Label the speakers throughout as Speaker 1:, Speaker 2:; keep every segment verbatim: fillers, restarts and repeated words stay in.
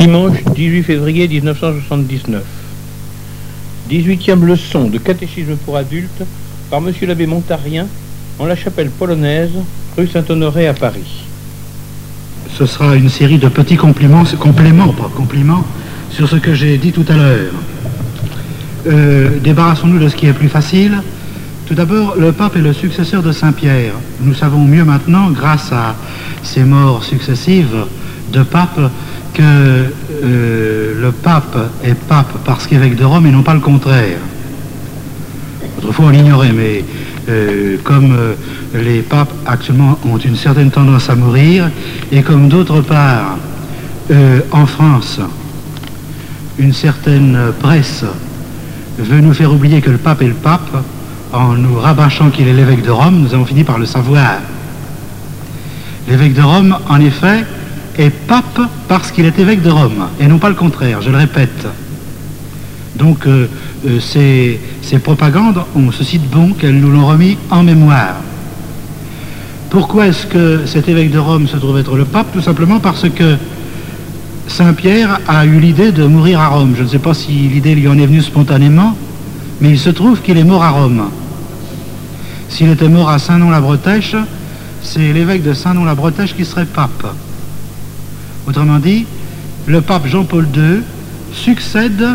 Speaker 1: Dimanche dix-huit février mille neuf cent soixante-dix-neuf. dix-huitième leçon de catéchisme pour adultes par Monsieur l'abbé Montarien en la chapelle polonaise, rue Saint-Honoré à Paris.
Speaker 2: Ce sera une série de petits compliments, compléments, pas compliments, sur ce que j'ai dit tout à l'heure. Euh, débarrassons-nous de ce qui est plus facile. Tout d'abord, le pape est le successeur de Saint-Pierre. Nous savons mieux maintenant, grâce à ces morts successives de papes, que euh, le pape est pape parce qu'évêque de Rome et non pas le contraire. Autrefois on l'ignorait, mais euh, comme euh, les papes actuellement ont une certaine tendance à mourir, et comme d'autre part, euh, en France, une certaine presse veut nous faire oublier que le pape est le pape, en nous rabâchant qu'il est l'évêque de Rome, nous avons fini par le savoir. L'évêque de Rome, en effet, est pape parce qu'il est évêque de Rome, et non pas le contraire, je le répète. Donc, euh, euh, ces, ces propagandes ont ceci de bon qu'elles nous l'ont remis en mémoire. Pourquoi est-ce que cet évêque de Rome se trouve être le pape? Tout simplement parce que Saint-Pierre a eu l'idée de mourir à Rome. Je ne sais pas si l'idée lui en est venue spontanément, mais il se trouve qu'il est mort à Rome. S'il était mort à Saint-Non-la-Bretèche, c'est l'évêque de Saint-Non-la-Bretèche qui serait pape. Autrement dit, le pape Jean-Paul deux succède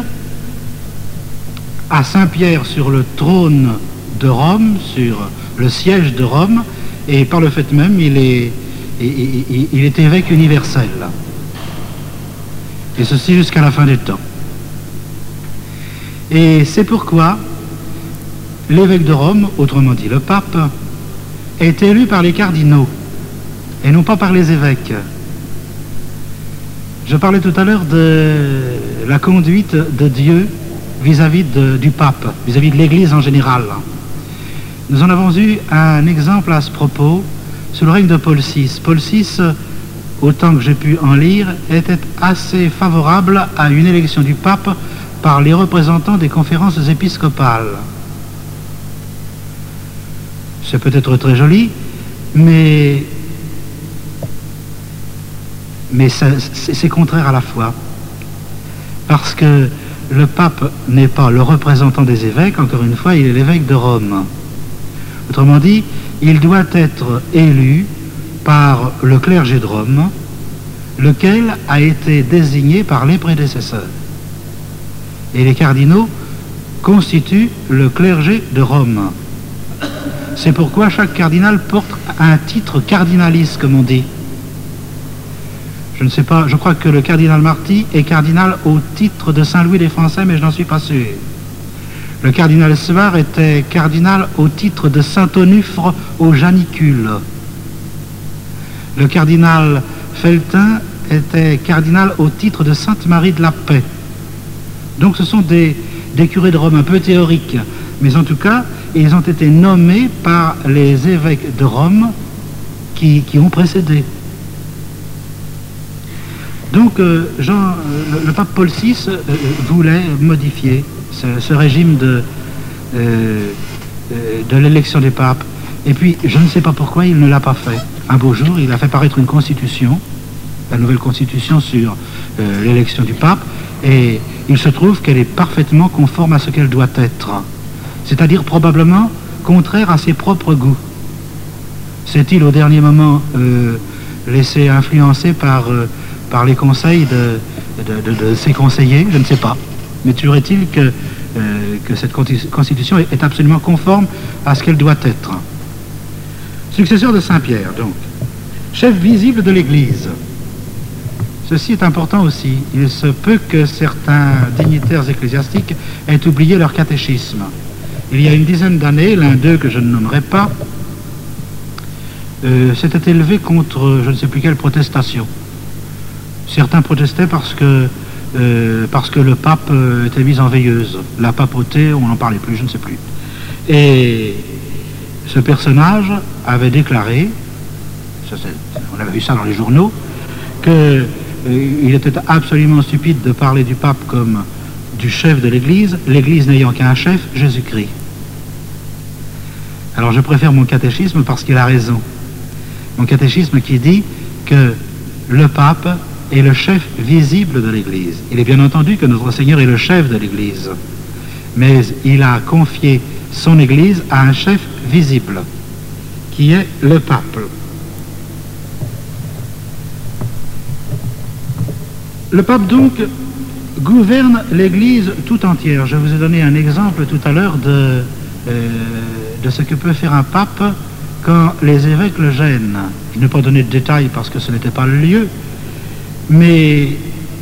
Speaker 2: à Saint-Pierre sur le trône de Rome, sur le siège de Rome, et par le fait même, il est, il, il est évêque universel. Et ceci jusqu'à la fin des temps. Et c'est pourquoi l'évêque de Rome, autrement dit le pape, est élu par les cardinaux, et non pas par les évêques. Je parlais tout à l'heure de la conduite de Dieu vis-à-vis de, du pape, vis-à-vis de l'Église en général. Nous en avons eu un exemple à ce propos sous le règne de Paul six. Paul six, autant que j'ai pu en lire, était assez favorable à une élection du pape par les représentants des conférences épiscopales. C'est peut-être très joli, mais... mais c'est contraire à la foi, parce que le pape n'est pas le représentant des évêques, encore une fois, il est l'évêque de Rome. Autrement dit, il doit être élu par le clergé de Rome, lequel a été désigné par les prédécesseurs. Et les cardinaux constituent le clergé de Rome. C'est pourquoi chaque cardinal porte un titre cardinalice, comme on dit. Je ne sais pas, je crois que le cardinal Marty est cardinal au titre de Saint-Louis des Français, mais je n'en suis pas sûr. Le cardinal Suard était cardinal au titre de Saint-Onufre au Janicule. Le cardinal Feltin était cardinal au titre de Sainte-Marie de la Paix. Donc ce sont des, des curés de Rome un peu théoriques, mais en tout cas, ils ont été nommés par les évêques de Rome qui, qui ont précédé. Donc, euh, Jean, euh, le, le pape Paul six euh, voulait modifier ce, ce régime de, euh, euh, de l'élection des papes. Et puis, je ne sais pas pourquoi il ne l'a pas fait. Un beau jour, il a fait paraître une constitution, la nouvelle constitution sur euh, l'élection du pape, et il se trouve qu'elle est parfaitement conforme à ce qu'elle doit être. C'est-à-dire probablement contraire à ses propres goûts. S'est-il au dernier moment euh, laissé influencer par... Euh, par les conseils de, de, de, de ses conseillers, je ne sais pas. Mais toujours est-il que, euh, que cette constitution est absolument conforme à ce qu'elle doit être. Successeur de Saint-Pierre, donc. Chef visible de l'Église. Ceci est important aussi. Il se peut que certains dignitaires ecclésiastiques aient oublié leur catéchisme. Il y a une dizaine d'années, l'un d'eux que je ne nommerai pas, euh, s'était élevé contre je ne sais plus quelle protestation. Certains protestaient parce que, euh, parce que le pape euh, était mis en veilleuse. La papauté, on n'en parlait plus, je ne sais plus. Et ce personnage avait déclaré, ça, on avait vu ça dans les journaux, qu'il euh, était absolument stupide de parler du pape comme du chef de l'Église, l'Église n'ayant qu'un chef, Jésus-Christ. Alors je préfère mon catéchisme parce qu'il a raison. Mon catéchisme qui dit que le pape est le chef visible de l'Église. Il est bien entendu que notre Seigneur est le chef de l'Église, mais il a confié son Église à un chef visible, qui est le pape. Le pape, donc, gouverne l'Église tout entière. Je vous ai donné un exemple tout à l'heure de, euh, de ce que peut faire un pape quand les évêques le gênent. Je n'ai pas donné de détails parce que ce n'était pas le lieu, mais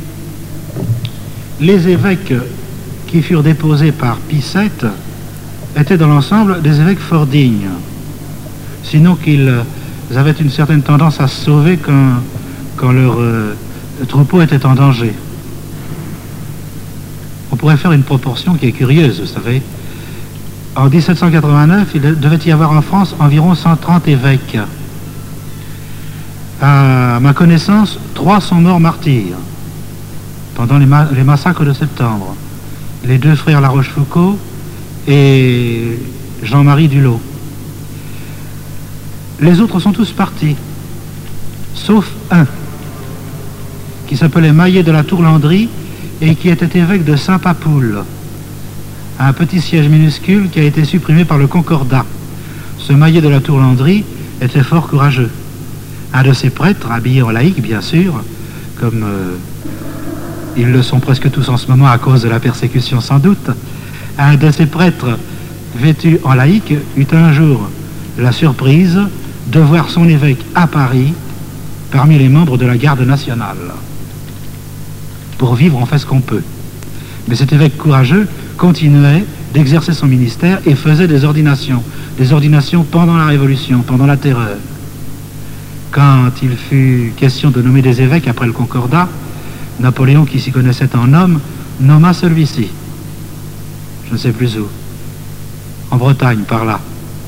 Speaker 2: les évêques qui furent déposés par Pie sept étaient dans l'ensemble des évêques fort dignes, sinon qu'ils avaient une certaine tendance à se sauver quand, quand leur euh, troupeau était en danger. On pourrait faire une proportion qui est curieuse, vous savez. En dix-sept cent quatre-vingt-neuf, il devait y avoir en France environ cent trente évêques. À ma connaissance, trois sont morts martyrs pendant les, ma les massacres de septembre. Les deux frères La Rochefoucauld et Jean-Marie Dulot. Les autres sont tous partis, sauf un, qui s'appelait Maillet de la Tourlandrie et qui était évêque de Saint-Papoule, un petit siège minuscule qui a été supprimé par le Concordat. Ce Maillet de la Tourlandrie était fort courageux. Un de ces prêtres, habillés en laïque bien sûr, comme euh, ils le sont presque tous en ce moment à cause de la persécution sans doute, un de ces prêtres vêtus en laïque eut un jour la surprise de voir son évêque à Paris parmi les membres de la garde nationale. Pour vivre, on fait ce qu'on peut. Mais cet évêque courageux continuait d'exercer son ministère et faisait des ordinations. Des ordinations pendant la Révolution, pendant la Terreur. Quand il fut question de nommer des évêques après le Concordat, Napoléon, qui s'y connaissait en homme, nomma celui-ci. Je ne sais plus où. En Bretagne, par là.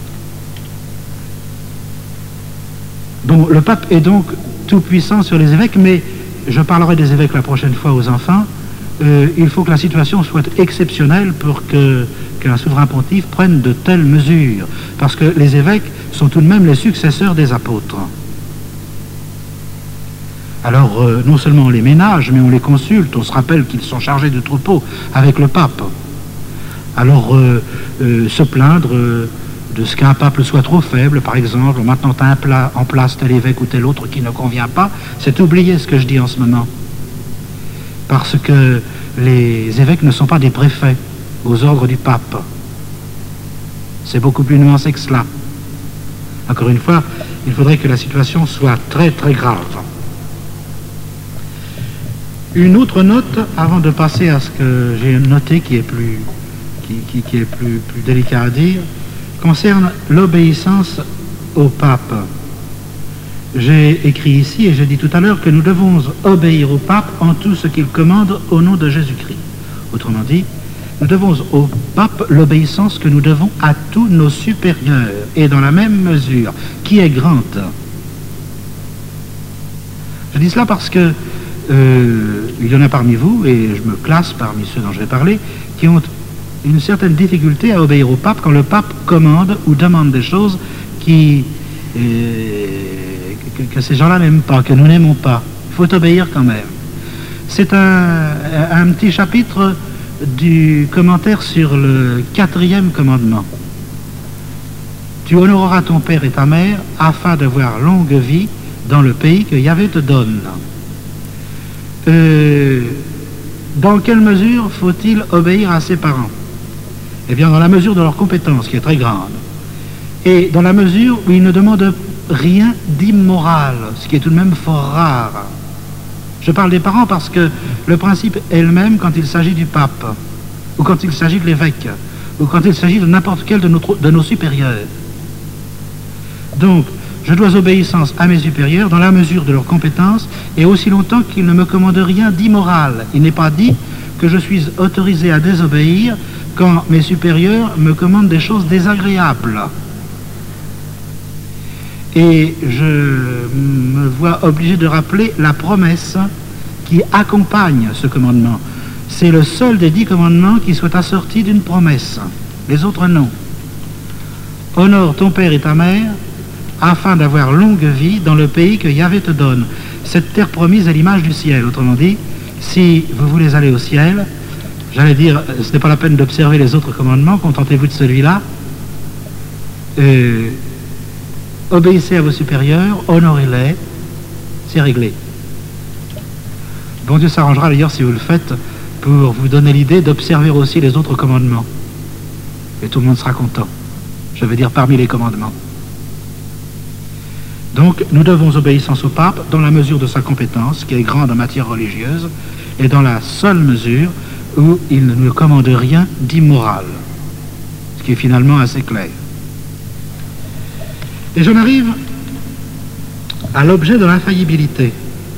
Speaker 2: Bon, le pape est donc tout puissant sur les évêques, mais je parlerai des évêques la prochaine fois aux enfants. Euh, il faut que la situation soit exceptionnelle pour que qu'un souverain pontife prenne de telles mesures, parce que les évêques sont tout de même les successeurs des apôtres. Alors, euh, non seulement on les ménage, mais on les consulte, on se rappelle qu'ils sont chargés de troupeau avec le pape. Alors, euh, euh, se plaindre euh, de ce qu'un pape soit trop faible, par exemple, en maintenant un pla en place tel évêque ou tel autre qui ne convient pas, c'est oublier ce que je dis en ce moment. Parce que les évêques ne sont pas des préfets aux ordres du pape. C'est beaucoup plus nuancé que cela. Encore une fois, il faudrait que la situation soit très très grave. Une autre note, avant de passer à ce que j'ai noté qui est plus, qui, qui, qui est plus, plus délicat à dire, concerne l'obéissance au pape. J'ai écrit ici et j'ai dit tout à l'heure que nous devons obéir au pape en tout ce qu'il commande au nom de Jésus-Christ. Autrement dit, nous devons au pape l'obéissance que nous devons à tous nos supérieurs et dans la même mesure, qui est grande. Je dis cela parce que euh, il y en a parmi vous, et je me classe parmi ceux dont je vais parler, qui ont une certaine difficulté à obéir au pape quand le pape commande ou demande des choses qui, euh, que, que ces gens-là n'aiment pas, que nous n'aimons pas. Il faut obéir quand même. C'est un, un petit chapitre du commentaire sur le quatrième commandement. Tu honoreras ton père et ta mère afin d'avoir longue vie dans le pays que Yahvé te donne. Euh, dans quelle mesure faut-il obéir à ses parents? Eh bien, dans la mesure de leur compétence, qui est très grande, et dans la mesure où ils ne demandent rien d'immoral, ce qui est tout de même fort rare. Je parle des parents parce que le principe est le même quand il s'agit du pape, ou quand il s'agit de l'évêque, ou quand il s'agit de n'importe quel de nos, de nos supérieurs. Donc, je dois obéissance à mes supérieurs dans la mesure de leurs compétences et aussi longtemps qu'ils ne me commandent rien d'immoral. Il n'est pas dit que je suis autorisé à désobéir quand mes supérieurs me commandent des choses désagréables. Et je me vois obligé de rappeler la promesse qui accompagne ce commandement. C'est le seul des dix commandements qui soit assorti d'une promesse. Les autres, non. Honore ton père et ta mère afin d'avoir longue vie dans le pays que Yahvé te donne. cette terre promise est l'image du ciel. Autrement dit, si vous voulez aller au ciel, j'allais dire, ce n'est pas la peine d'observer les autres commandements, contentez-vous de celui-là. Euh, obéissez à vos supérieurs, honorez-les, c'est réglé. Bon Dieu s'arrangera d'ailleurs si vous le faites pour vous donner l'idée d'observer aussi les autres commandements. Et tout le monde sera content. Je veux dire parmi les commandements. Donc nous devons obéissance au pape dans la mesure de sa compétence, qui est grande en matière religieuse, et dans la seule mesure où il ne nous commande rien d'immoral, ce qui est finalement assez clair. Et j'en arrive à l'objet de l'infaillibilité.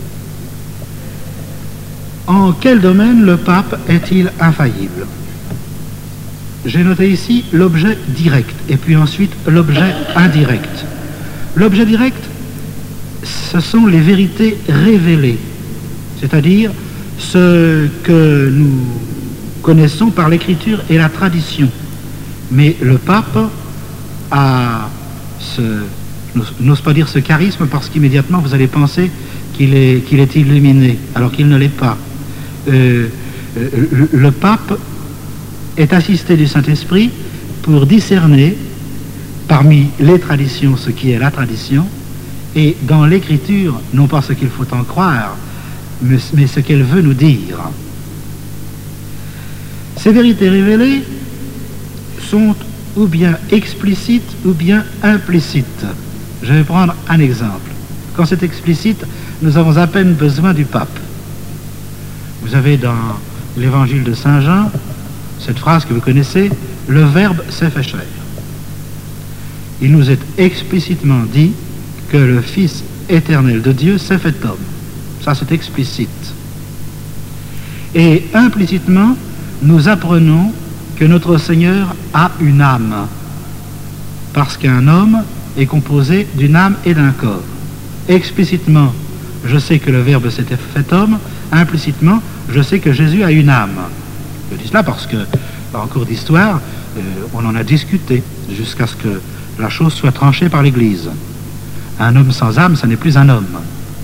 Speaker 2: En quel domaine le pape est-il infaillible? J'ai noté ici l'objet direct et puis ensuite l'objet indirect. L'objet direct, ce sont les vérités révélées, c'est-à-dire ce que nous connaissons par l'écriture et la tradition. Mais le pape a ce, n'ose pas dire ce charisme parce qu'immédiatement vous allez penser qu'il est, qu'il est illuminé, alors qu'il ne l'est pas. Euh, le, le pape est assisté du Saint-Esprit pour discerner parmi les traditions ce qui est la tradition, et dans l'écriture, non pas ce qu'il faut en croire, mais, mais ce qu'elle veut nous dire. Ces vérités révélées sont ou bien explicites ou bien implicites. Je vais prendre un exemple. Quand c'est explicite, nous avons à peine besoin du pape. Vous avez dans l'évangile de Saint Jean cette phrase que vous connaissez, « Le Verbe s'est fait chair ». Il nous est explicitement dit que le Fils éternel de Dieu s'est fait homme. Ça, c'est explicite. Et implicitement, nous apprenons que notre Seigneur a une âme, parce qu'un homme est composé d'une âme et d'un corps. Explicitement, je sais que le Verbe s'était fait homme. Implicitement, je sais que Jésus a une âme. Je dis cela parce que, en cours d'histoire, euh, on en a discuté jusqu'à ce que la chose soit tranchée par l'Église. Un homme sans âme, ce n'est plus un homme.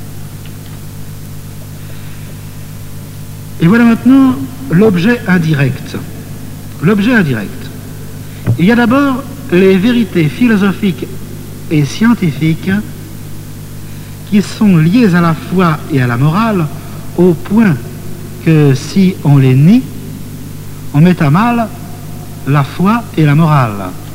Speaker 2: Et voilà maintenant l'objet indirect. L'objet indirect. Il y a d'abord les vérités philosophiques et scientifiques qui sont liées à la foi et à la morale au point que si on les nie, on met à mal la foi et la morale.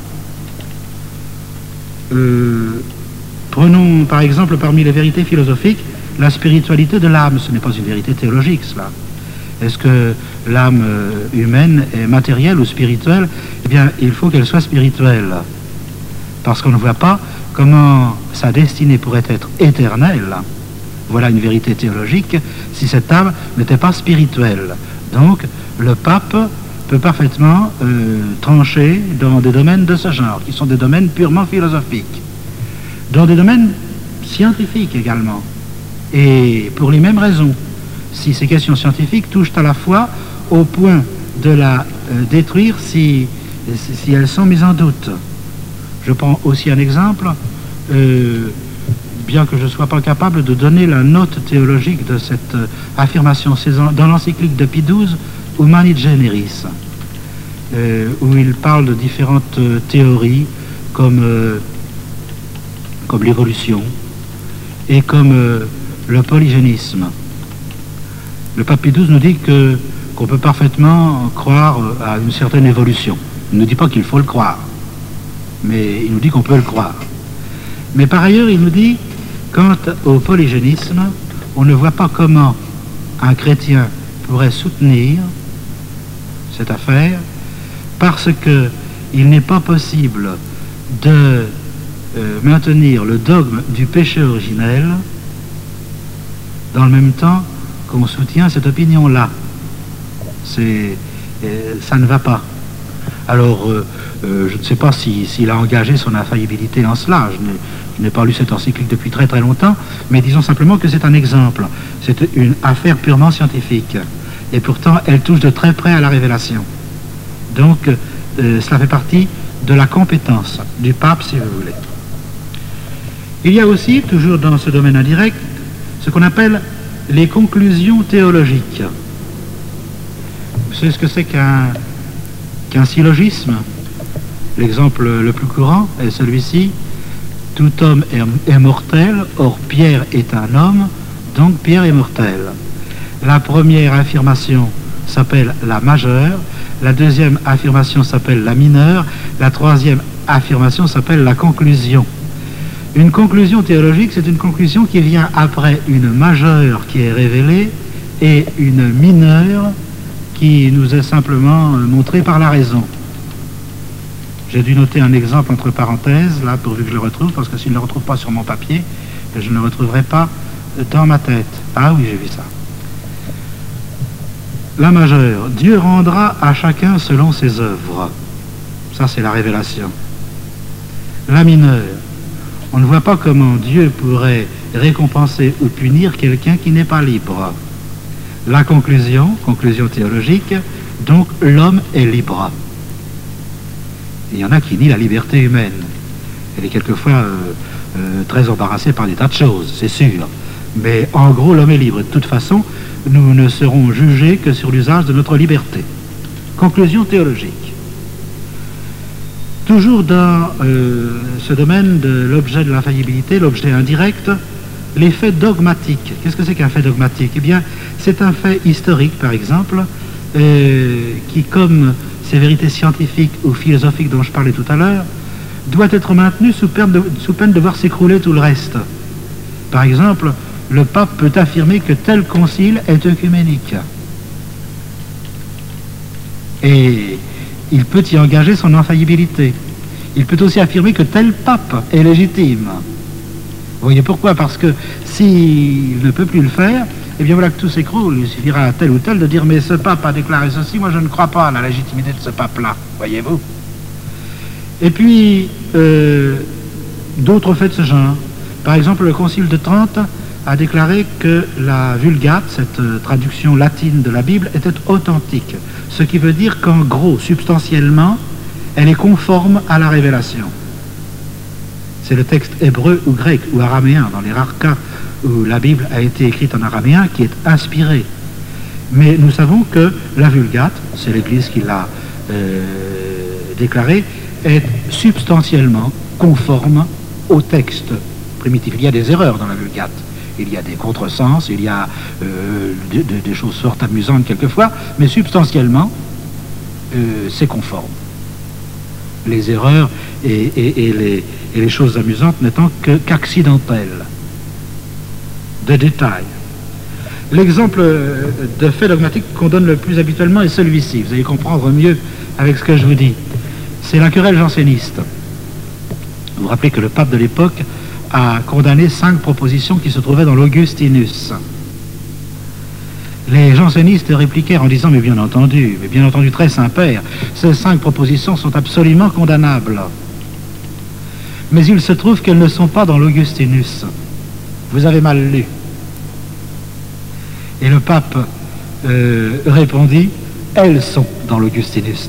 Speaker 2: Euh, prenons par exemple parmi les vérités philosophiques la spiritualité de l'âme. Ce n'est pas une vérité théologique, cela. Est-ce que l'âme humaine est matérielle ou spirituelle? Eh bien, il faut qu'elle soit spirituelle, parce qu'on ne voit pas comment sa destinée pourrait être éternelle. Voilà une vérité théologique si cette âme n'était pas spirituelle. Donc, le pape peut parfaitement euh, trancher dans des domaines de ce genre, qui sont des domaines purement philosophiques, dans des domaines scientifiques également, et pour les mêmes raisons. Si ces questions scientifiques touchent à la foi au point de la euh, détruire si, si, si elles sont mises en doute. Je prends aussi un exemple, euh, bien que je ne sois pas capable de donner la note théologique de cette euh, affirmation. C'est dans l'encyclique de Pie douze, Humani Generis, euh, où il parle de différentes euh, théories comme, euh, comme l'évolution et comme euh, le polygénisme. Le pape Pie douze nous dit que, qu'on peut parfaitement croire à une certaine évolution. Il ne nous dit pas qu'il faut le croire, mais il nous dit qu'on peut le croire. Mais par ailleurs, il nous dit, quant au polygénisme, on ne voit pas comment un chrétien pourrait soutenir cette affaire, parce qu'il n'est pas possible de euh, maintenir le dogme du péché originel dans le même temps qu'on soutient cette opinion-là. C'est, euh, ça ne va pas. Alors, euh, euh, je ne sais pas s'il si, si a engagé son infaillibilité en cela. Je n'ai, je n'ai pas lu cette encyclique depuis très très longtemps, mais disons simplement que c'est un exemple. C'est une affaire purement scientifique. Et pourtant, elle touche de très près à la révélation. Donc, euh, cela fait partie de la compétence du pape, si vous voulez. Il y a aussi, toujours dans ce domaine indirect, ce qu'on appelle les conclusions théologiques. Vous savez ce que c'est qu'un qu'un syllogisme? L'exemple le plus courant est celui-ci. Tout homme est, est mortel, or Pierre est un homme, donc Pierre est mortel. La première affirmation s'appelle la majeure, la deuxième affirmation s'appelle la mineure, la troisième affirmation s'appelle la conclusion. Une conclusion théologique, c'est une conclusion qui vient après une majeure qui est révélée et une mineure qui nous est simplement montrée par la raison. J'ai dû noter un exemple entre parenthèses, là, pourvu que je le retrouve, parce que s'il ne le retrouve pas sur mon papier, je ne le retrouverai pas dans ma tête. Ah oui, j'ai vu ça. La majeure, Dieu rendra à chacun selon ses œuvres. Ça, c'est la révélation. La mineure, on ne voit pas comment Dieu pourrait récompenser ou punir quelqu'un qui n'est pas libre. La conclusion, conclusion théologique, donc l'homme est libre. Il y en a qui nient la liberté humaine. Elle est quelquefois euh, euh, très embarrassée par des tas de choses, c'est sûr. Mais en gros, l'homme est libre. De toute façon, nous ne serons jugés que sur l'usage de notre liberté. Conclusion théologique. Toujours dans euh, ce domaine de l'objet de l'infaillibilité, l'objet indirect, les faits dogmatiques. Qu'est-ce que c'est qu'un fait dogmatique? Eh bien, c'est un fait historique, par exemple, euh, qui, comme ces vérités scientifiques ou philosophiques dont je parlais tout à l'heure, doit être maintenu sous peine de, sous peine de voir s'écrouler tout le reste. Par exemple, le pape peut affirmer que tel concile est œcuménique. Et il peut y engager son infaillibilité. Il peut aussi affirmer que tel pape est légitime. Vous voyez pourquoi? Parce que s'il ne peut plus le faire, eh bien voilà que tout s'écroule. Il suffira à tel ou tel de dire mais ce pape a déclaré ceci, moi je ne crois pas à la légitimité de ce pape-là, voyez-vous. Et puis, euh, d'autres faits de ce genre. Par exemple, le Concile de Trente a déclaré que la Vulgate, cette euh, traduction latine de la Bible, était authentique. Ce qui veut dire qu'en gros, substantiellement, elle est conforme à la révélation. C'est le texte hébreu ou grec ou araméen, dans les rares cas où la Bible a été écrite en araméen, qui est inspirée. Mais nous savons que la Vulgate, c'est l'Église qui l'a euh, déclaré, est substantiellement conforme au texte primitif. Il y a des erreurs dans la Vulgate, il y a des contresens, il y a euh, des, des choses fort amusantes quelquefois, mais substantiellement, euh, c'est conforme. Les erreurs et, et, et, les, et les choses amusantes n'étant que, qu'accidentelles, de détails. L'exemple de fait dogmatique qu'on donne le plus habituellement est celui-ci. Vous allez comprendre mieux avec ce que je vous dis. C'est la querelle janséniste. Vous vous rappelez que le pape de l'époque a condamné cinq propositions qui se trouvaient dans l'Augustinus. Les jansénistes répliquèrent en disant, mais bien entendu, mais bien entendu, très Saint-Père, ces cinq propositions sont absolument condamnables. Mais il se trouve qu'elles ne sont pas dans l'Augustinus. Vous avez mal lu. Et le pape euh, répondit, elles sont dans l'Augustinus.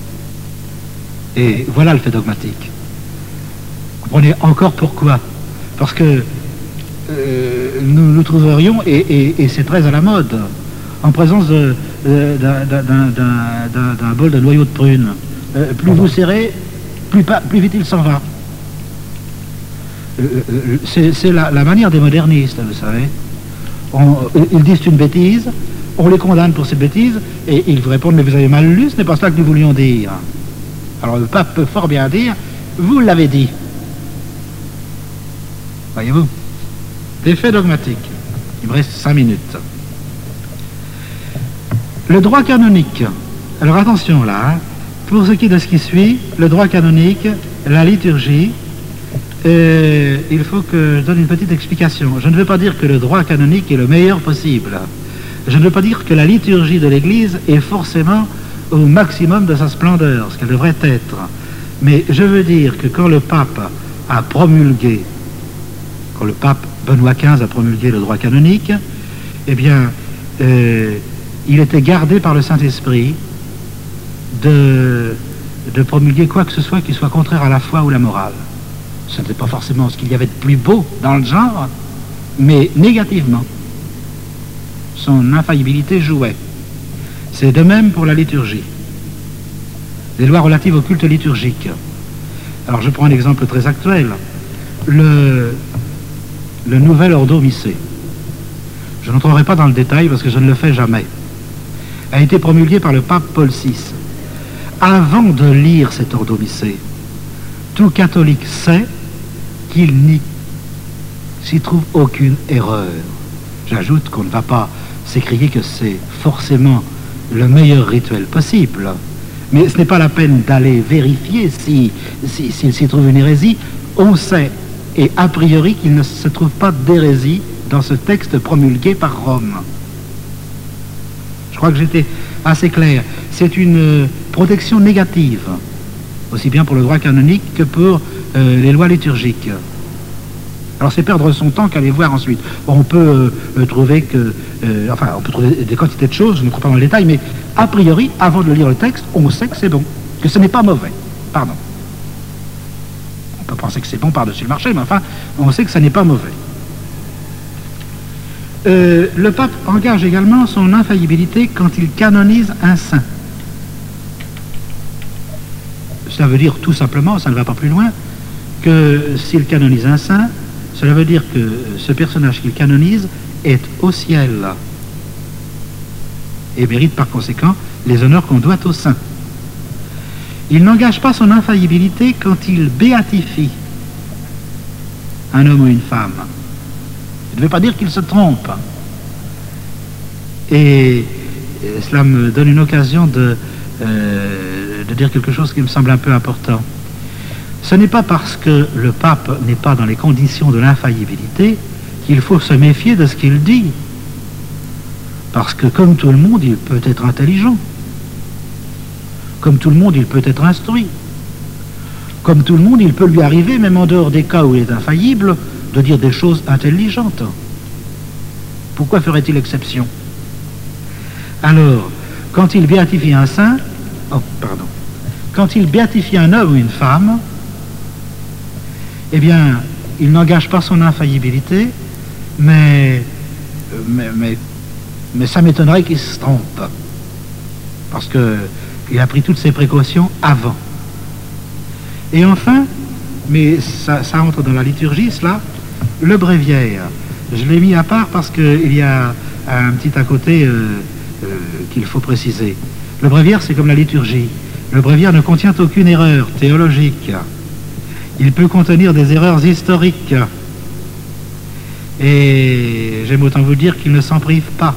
Speaker 2: Et voilà le fait dogmatique. Vous comprenez encore pourquoi? Parce que euh, nous nous trouverions, et, et, et c'est très à la mode, en présence de, de, d'un, d'un, d'un, d'un bol de noyaux de prune. Euh, plus vous serrez, plus, pas, plus vite il s'en va. Euh, c'est, c'est la, la manière des modernistes, vous savez. On, ils disent une bêtise, on les condamne pour cette bêtise, et ils vous répondent, mais vous avez mal lu, ce n'est pas cela que nous voulions dire. Alors le pape peut fort bien dire, vous l'avez dit. Voyez-vous? Des faits dogmatiques. Il me reste cinq minutes. Le droit canonique. Alors attention là, hein. Pour ce qui est de ce qui suit, le droit canonique, la liturgie, euh, il faut que je donne une petite explication. Je ne veux pas dire que le droit canonique est le meilleur possible. Je ne veux pas dire que la liturgie de l'Église est forcément au maximum de sa splendeur, ce qu'elle devrait être. Mais je veux dire que quand le pape a promulgué, quand le pape Benoît quinze a promulgué le droit canonique, eh bien, euh, il était gardé par le Saint-Esprit de, de promulguer quoi que ce soit qui soit contraire à la foi ou la morale. Ce n'était pas forcément ce qu'il y avait de plus beau dans le genre, mais négativement. Son infaillibilité jouait. C'est de même pour la liturgie. Les lois relatives au culte liturgique. Alors je prends un exemple très actuel. Le, le nouvel Ordo Missé. Je n'entrerai pas dans le détail parce que je ne le fais jamais. A été promulgué par le pape Paul six. Avant de lire cet Ordo Missé, tout catholique sait qu'il n'y s'y trouve aucune erreur. J'ajoute qu'on ne va pas s'écrier que c'est forcément le meilleur rituel possible. Mais ce n'est pas la peine d'aller vérifier si, si, s'il s'y trouve une hérésie. On sait, et a priori, qu'il ne se trouve pas d'hérésie dans ce texte promulgué par Rome. Je crois que j'étais assez clair. C'est une protection négative, aussi bien pour le droit canonique que pour euh, les lois liturgiques. Alors c'est perdre son temps qu'aller voir ensuite. Bon, on peut euh, trouver que, euh, enfin, on peut trouver des quantités de choses, je ne crois pas dans le détail, mais a priori, avant de lire le texte, on sait que c'est bon, que ce n'est pas mauvais. Pardon. On peut penser que c'est bon par-dessus le marché, mais enfin, on sait que ce n'est pas mauvais. Euh, le pape engage également son infaillibilité quand il canonise un saint. Ça veut dire tout simplement, ça ne va pas plus loin, que s'il canonise un saint, cela veut dire que ce personnage qu'il canonise est au ciel et mérite par conséquent les honneurs qu'on doit aux saints. Il n'engage pas son infaillibilité quand il béatifie un homme ou une femme. Il ne veut pas dire qu'il se trompe. Et cela me donne une occasion de, euh, de dire quelque chose qui me semble un peu important. Ce n'est pas parce que le pape n'est pas dans les conditions de l'infaillibilité qu'il faut se méfier de ce qu'il dit. Parce que comme tout le monde, il peut être intelligent. Comme tout le monde, il peut être instruit. Comme tout le monde, il peut lui arriver, même en dehors des cas où il est infaillible, de dire des choses intelligentes. Pourquoi ferait-il exception? Alors, quand il béatifie un saint, oh, pardon, quand il béatifie un homme ou une femme, eh bien, il n'engage pas son infaillibilité, mais, mais, mais, mais ça m'étonnerait qu'il se trompe, parce qu'il a pris toutes ses précautions avant. Et enfin, mais ça, ça entre dans la liturgie, cela, le bréviaire. Je l'ai mis à part parce qu'il y a un petit à côté euh, euh, qu'il faut préciser. Le bréviaire, c'est comme la liturgie. Le bréviaire ne contient aucune erreur théologique. Il peut contenir des erreurs historiques. Et j'aime autant vous dire qu'il ne s'en prive pas.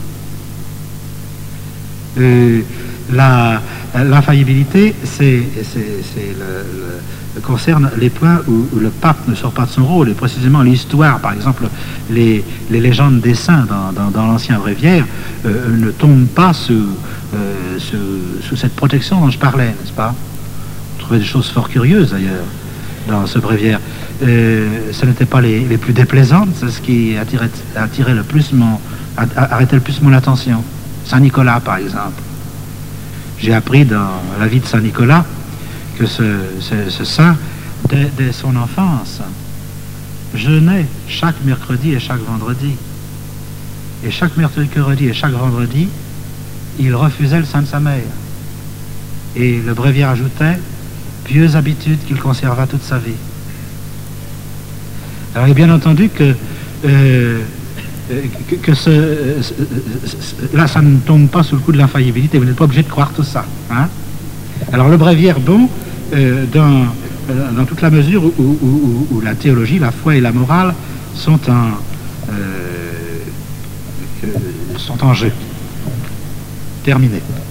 Speaker 2: Euh, la, l'infaillibilité, c'est, c'est, c'est le, le, concerne les points où, où le pape ne sort pas de son rôle, et précisément l'histoire, par exemple, les, les légendes des saints dans, dans, dans l'ancien bréviaire euh, ne tombent pas sous, euh, sous, sous cette protection dont je parlais, n'est-ce pas? On trouvait des choses fort curieuses d'ailleurs dans ce bréviaire. Euh, ce n'était pas les, les plus déplaisantes, c'est ce qui attirait, attirait le plus mon, arrêtait le plus mon attention. Saint Nicolas, par exemple. J'ai appris dans la vie de Saint Nicolas que ce, ce, ce saint, dès, dès son enfance, jeûnait chaque mercredi et chaque vendredi. Et chaque mercredi et chaque vendredi, il refusait le sein de sa mère. Et le bréviaire ajoutait « pieuse habitude qu'il conserva toute sa vie ». Alors, il est bien entendu que, euh, que, que ce, ce, ce, là, ça ne tombe pas sous le coup de l'infaillibilité. Vous n'êtes pas obligé de croire tout ça. Hein. Alors, le bréviaire, bon, euh, dans, dans toute la mesure où, où, où, où la théologie, la foi et la morale sont en, euh, sont en jeu. Terminé.